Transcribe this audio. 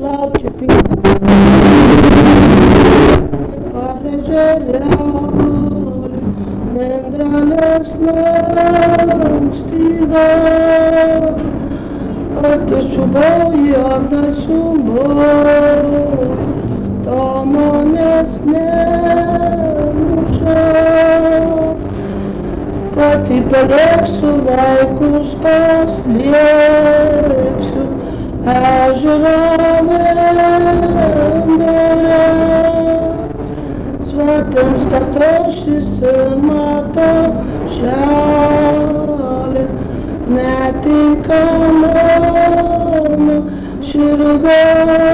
laukia parežėliauju, nendrelės lankstyda, atčiuboji ar nesumau, to manęs nemuša. Pati palieksiu vaikus paslėpsiu ežero vandare. Svetams kartošis mato šalį, netinka mano širdis.